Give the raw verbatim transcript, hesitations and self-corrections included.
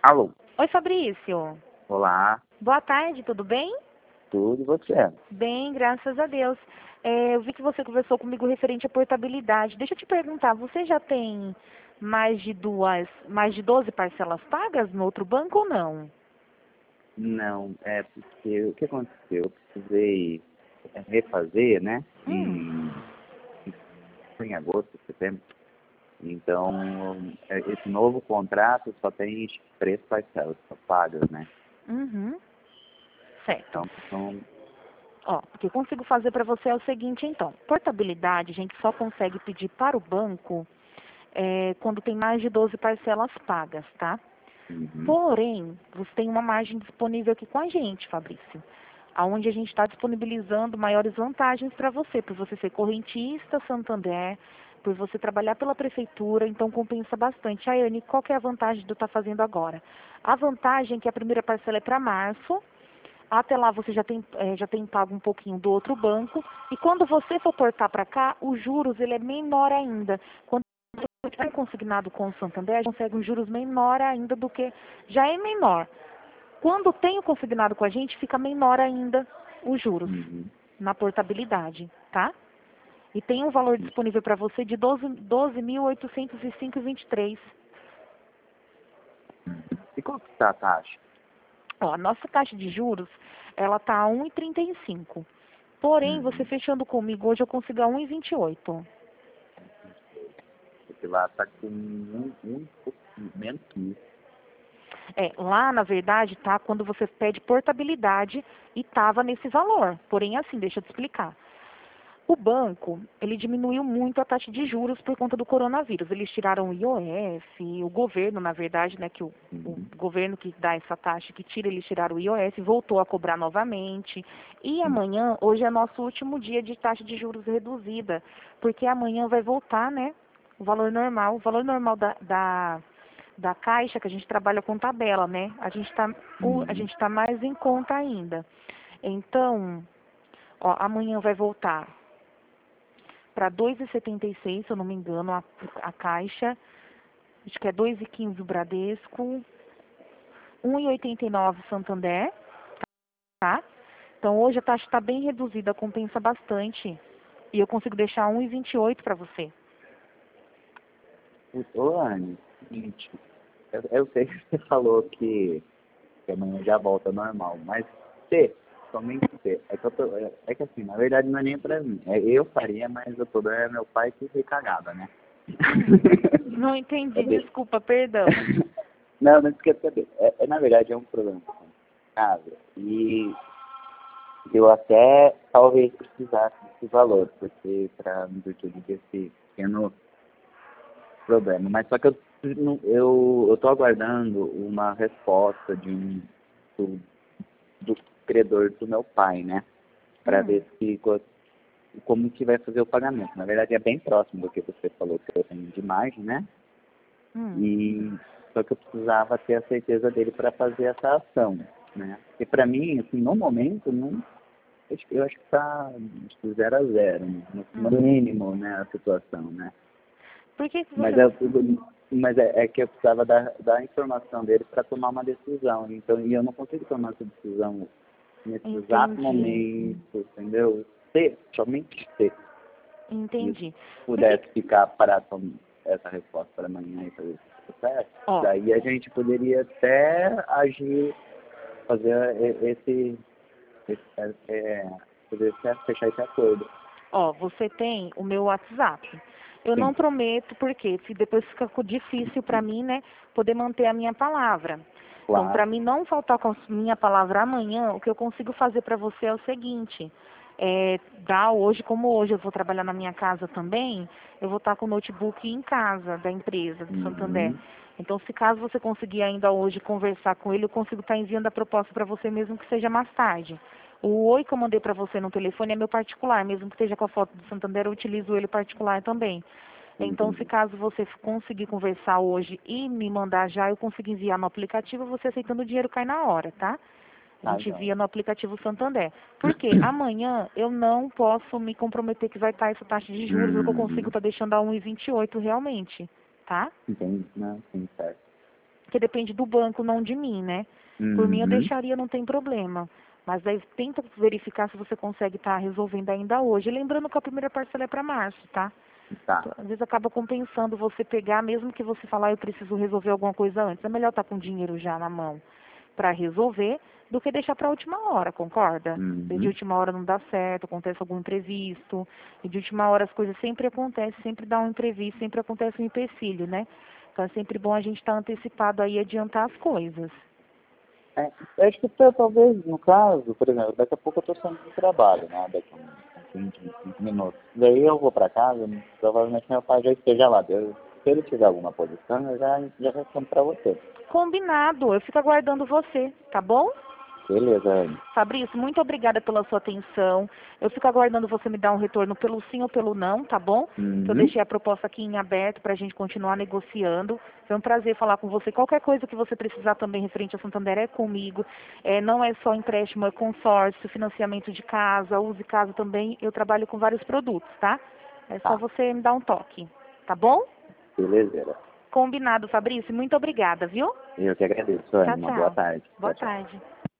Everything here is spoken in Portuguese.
Alô, Oi, Fabrício. olá, Boa tarde, tudo bem? tudo e você? Bem, graças a Deus. É, eu vi que você conversou comigo referente à portabilidade. Deixa eu te perguntar, você já tem mais de duas, mais de doze parcelas pagas no outro banco ou não? Não, é porque o que aconteceu? Eu precisei é, refazer, né? Hum, Em, em agosto, setembro. Então, é, esse novo contrato só tem três parcelas só pagas, né? uhum, certo. Então, são. Ó, o que eu consigo fazer para você é o seguinte, então. Portabilidade, a gente só consegue pedir para o banco é, quando tem mais de doze parcelas pagas, tá? Uhum, Porém, você tem uma margem disponível aqui com a gente, Fabrício, aonde a gente está disponibilizando maiores vantagens para você, por você ser correntista, Santander, por você trabalhar pela prefeitura, então compensa bastante. Ayane, qual que é a vantagem de eu estar fazendo agora? A vantagem é que a primeira parcela é para março, até lá você já tem, eh, já tem pago um pouquinho do outro banco, e quando você for portar para cá, os juros ele é menor ainda. Quando você tiver consignado com o Santander, consegue um juros menor ainda do que já é menor. Quando tem o consignado com a gente, fica menor ainda os juros uhum. na portabilidade, tá? E tem um valor disponível para você de doze mil oitocentos e cinco vírgula vinte e três. E qual que está a taxa? Ó, a nossa taxa de juros, ela tá a um vírgula trinta e cinco. Porém, você Uhum. fechando comigo hoje eu consigo a um vírgula vinte e oito. Porque lá está com um, um pouquinho menos que isso. É, lá, na verdade, tá quando você pede portabilidade e tava nesse valor. Porém, assim, deixa eu te explicar. O banco, ele diminuiu muito a taxa de juros por conta do coronavírus. Eles tiraram o I O F, o governo, na verdade, né, que o, o Uhum, governo que dá essa taxa, que tira, eles tiraram o I O F, voltou a cobrar novamente. E uhum, amanhã, hoje é nosso último dia de taxa de juros reduzida, porque amanhã vai voltar, né, o valor normal. O valor normal da, da, da Caixa, que a gente trabalha com tabela, né, a gente está a uhum. gente tá mais em conta ainda. Então, ó, amanhã vai voltar para dois vírgula setenta e seis, se eu não me engano, a, a Caixa. Acho que é dois vírgula quinze o Bradesco, um vírgula oitenta e nove o Santander, tá? Então hoje a taxa está bem reduzida, compensa bastante. E eu consigo deixar um vírgula vinte e oito para você. Ô, Anne, seguinte, eu, eu sei que você falou que, que amanhã já volta ao normal, mas você, somente você, é que, eu tô, é, é que assim, na verdade não é nem pra mim, é, eu faria, mas o problema é meu pai que foi cagada, né? Hum, não É entendi, bem- desculpa, perdão. não, não esquece saber, é, é, na verdade é um problema com casa, e eu até talvez precisasse desse valor, porque para me virtude desse pequeno problema. Mas só que eu não- eu eu tô aguardando uma resposta de um do, do credor do meu pai, né? Para Hum, ver se co- como que vai fazer o pagamento. Na verdade é bem próximo do que você falou que eu tenho de margem, né? hum, E só que eu precisava ter a certeza dele para fazer essa ação, né? E para mim, assim, no momento, não, eu acho que eu acho que está de zero a zero, no, no hum. mínimo, né, a situação, né? Por que que Mas você... é, mas é, é que eu precisava da, da informação dele para tomar uma decisão. Então, e eu não consigo tomar essa decisão nesse exato Entendi, momento, entendeu? Se, somente se isso entendi. Por que pudesse que... ficar parado com essa resposta para amanhã e fazer esse processo, Ó, daí a gente poderia até agir, fazer esse, esse é, poder fechar esse acordo. Ó, você tem o meu WhatsApp. Eu Sim, não prometo, porque se depois fica co- difícil para mim, né, poder manter a minha palavra. Então, para claro. mim não faltar com a minha palavra amanhã, o que eu consigo fazer para você é o seguinte: é, dar hoje, como hoje eu vou trabalhar na minha casa também, eu vou estar com o notebook em casa da empresa do Santander. Uhum. Então, se caso você conseguir ainda hoje conversar com ele, eu consigo estar enviando a proposta para você mesmo que seja mais tarde. O oi que eu mandei para você no telefone é meu particular, mesmo que esteja com a foto do Santander, eu utilizo ele particular também. Então, se Entendi. caso você conseguir conversar hoje e me mandar já, eu consigo enviar no aplicativo, você aceitando o dinheiro cai na hora, tá? A Tá, gente joia. envia no aplicativo Santander. Porque amanhã eu não posso me comprometer que vai estar essa taxa de juros, o que eu consigo Uhum. estar deixando a um vírgula vinte e oito realmente, tá? Entendi, né? Sim, certo. porque depende do banco, não de mim, né? Por mim eu Uhum. deixaria, não tem problema. Mas daí tenta verificar se você consegue estar resolvendo ainda hoje. Lembrando que a primeira parcela é para março, tá? Tá. Então, às vezes acaba compensando você pegar, mesmo que você falar, eu preciso resolver alguma coisa antes. É melhor estar com o dinheiro já na mão para resolver do que deixar para a última hora, concorda? Se de Uhum. última hora não dá certo, acontece algum imprevisto, e de última hora as coisas sempre acontecem, sempre dá um imprevisto, sempre acontece um empecilho, né? Então é sempre bom a gente estar antecipado aí e adiantar as coisas. É, eu acho que tá, talvez, no caso, por exemplo, daqui a pouco eu tô saindo do trabalho, né? Daqui a uns vinte, vinte e cinco minutos. Daí eu vou pra casa, provavelmente meu pai já esteja lá. Eu, se ele tiver alguma posição, eu já, já respondo pra você. Combinado, eu fico aguardando você, tá bom? Beleza, Anne. Fabrício, muito obrigada pela sua atenção. Eu fico aguardando você me dar um retorno pelo sim ou pelo não, tá bom? Que eu Uhum. deixei a proposta aqui em aberto para a gente continuar negociando. Foi um prazer falar com você. Qualquer coisa que você precisar também referente a Santander é comigo. É, não é só empréstimo, é consórcio, financiamento de casa, use casa também. Eu trabalho com vários produtos, tá? É só Tá. você me dar um toque, tá bom? Beleza. Combinado, Fabrício. Muito obrigada, viu? Eu que agradeço, Anne. Tchau, Uma boa tchau. tarde. Boa Tchau, tchau. tarde.